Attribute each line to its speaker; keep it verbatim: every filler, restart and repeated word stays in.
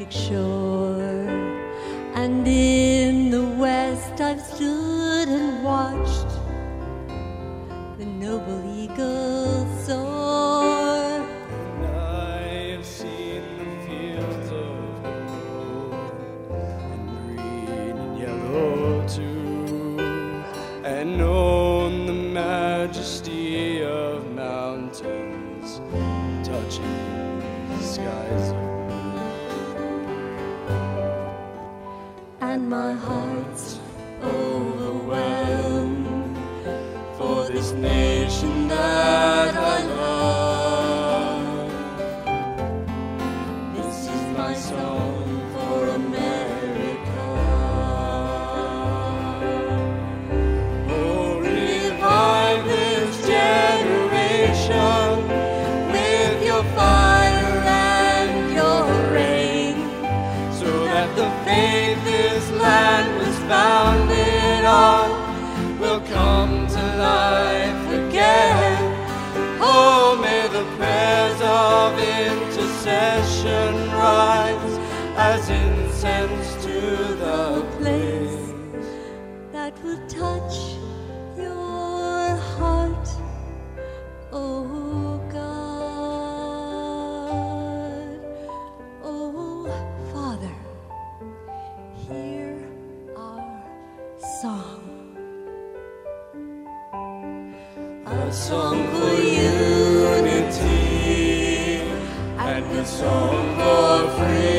Speaker 1: Atlantic shore, and in the west I've stood and watched the noble eagle soar.
Speaker 2: And I have seen the fields of gold, and green and yellow too, and known the majesty of mountains touching the skies of
Speaker 1: and my heart's overwhelmed for this nation that I love. This is my song for America.
Speaker 2: Oh, revive this generation
Speaker 1: With your fire and your rain,
Speaker 2: so that the faith this land was founded on will come to life again. Oh, may the prayers of intercession rise as incense to the place
Speaker 1: that will touch your heart, oh God. Oh Father, hear our song, a song for unity and a song for freedom.